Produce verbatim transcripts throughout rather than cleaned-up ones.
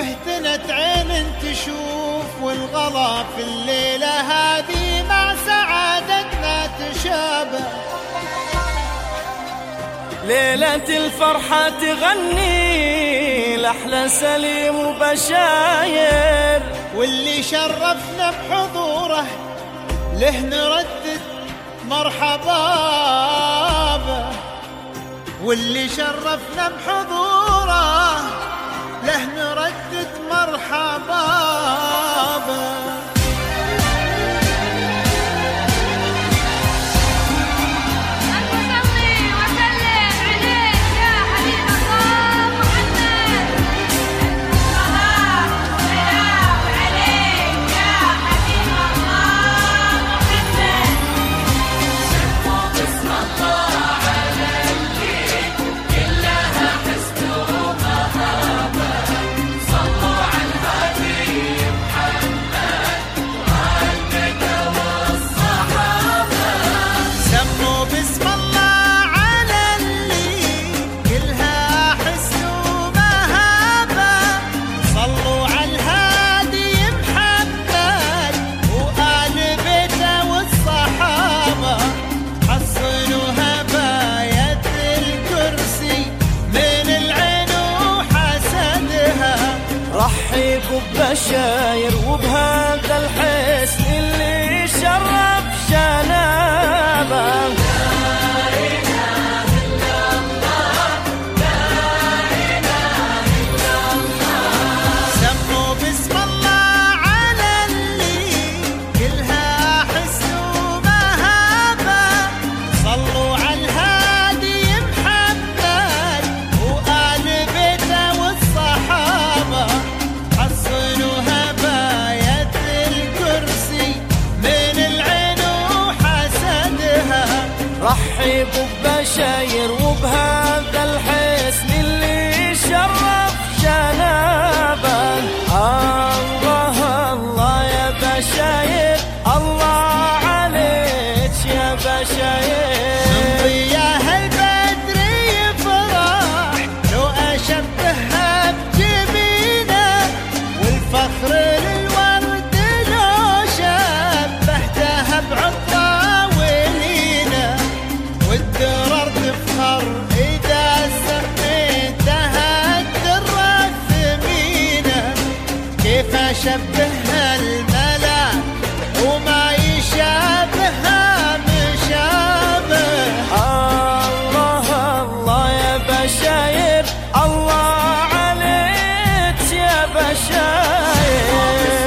واهتنت عين تشوف، والغلا في الليلة هذه مع سعادتنا تشابه. ليلة الفرحة تغني لأحلى سليم وبشاير، واللي شرفنا بحضوره له نردد مرحبا به، واللي شرفنا بحضوره له نردد مرحبا به. رحبوا ببشاير وبهذا الحسن اللي شرف شنابه. رحبوا ببشاير وبهذا الحسن اللي شرف شنابه. الله الله يا بشاير، الله عليك يا بشاير. من ضياها البدر يفرح لو أشبهها بجبينه، والفخر للورد لو شبهتها بعطا ولينه، والدرر تفخر إذا سميتها الدرة الثمينة. كيف أشبهها الملاك وما يشابهها مشابه. الله الله يا بشاير، الله عليك يا بشاير.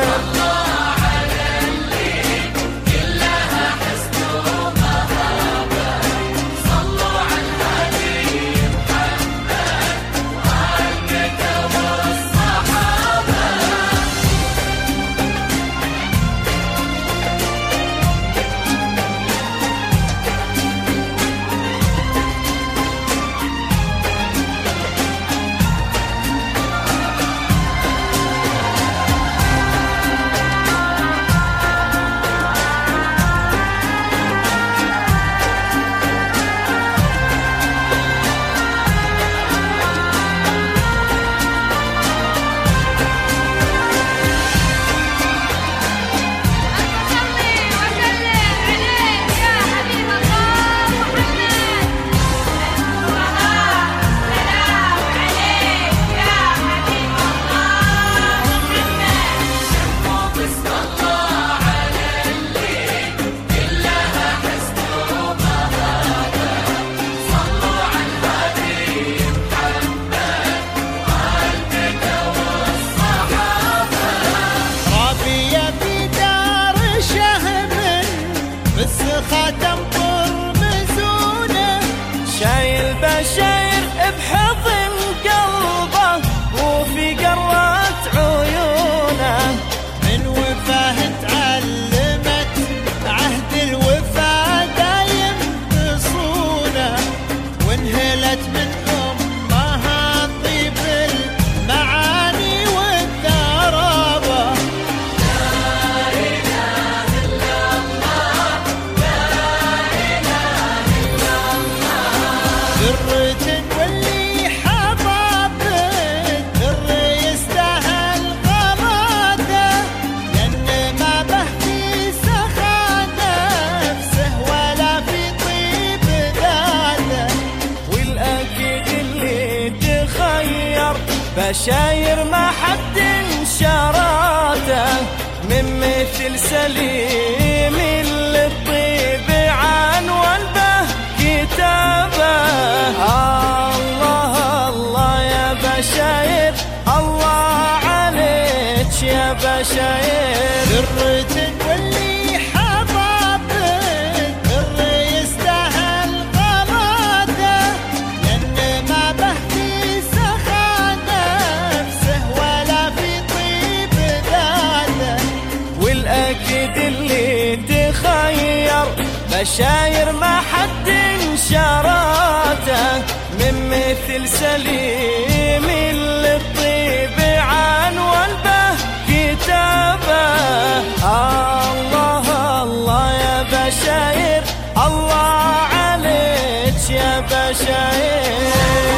خاتم قرمزونه، شايل بشاير بحضن قلبه وفي قرة عيونه. من وفاه تعلمت عهد الوفا دايم تصونه، وانهلت من أمها طيب المعاني والثرابة. لا إله إلا الله، لا بشاير ما حد شراته من مثل سليم للطيب عنوان به كتابه. الله الله يا بشاير، الله عليك يا بشاير. ذرة واللي حبابك بر يستاهل غلاته، لأن ما به في سخاء نفسه ولا في طيب ذاته. والأكيد اللي تخير بشاير ما حد شراته من مثل سليم للطيب عنوان به كتابه. الله الله يا بشاير، الله عليك يا بشاير.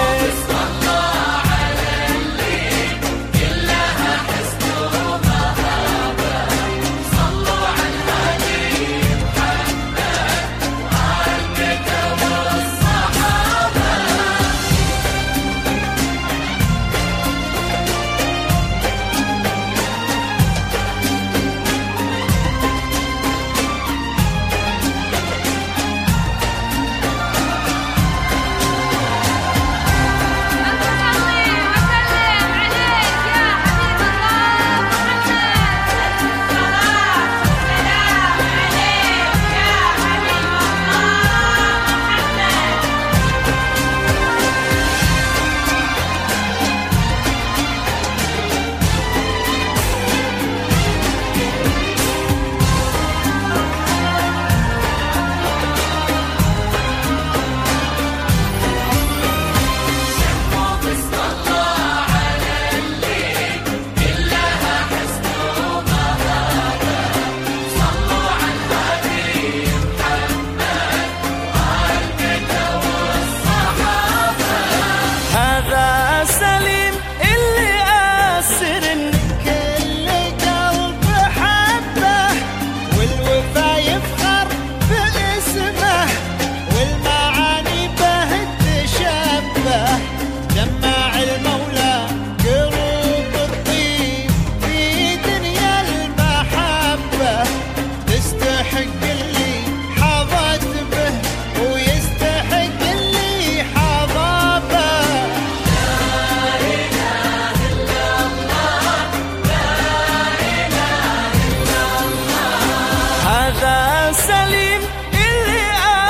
سليم اللي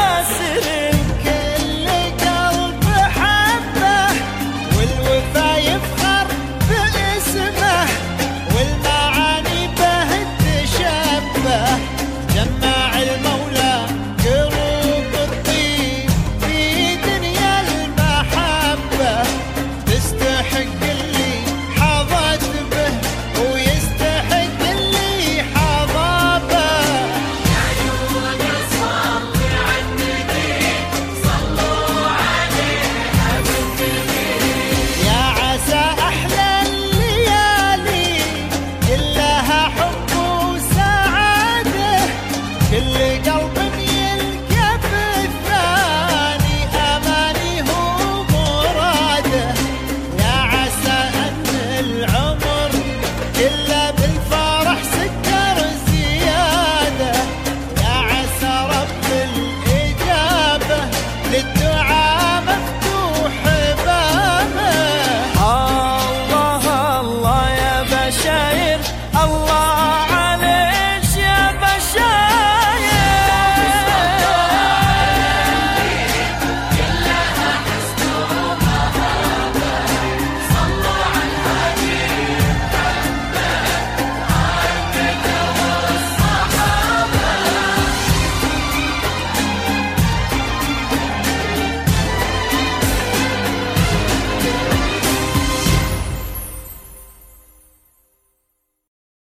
آسر كل قلب حبه، والوفا يفخر باسمه، والمعاني به تشبه. جمع المولى قلوب الطيب في دنيا المحبة، تستحق اللي حظت به ويستحق اللي حظى به. كل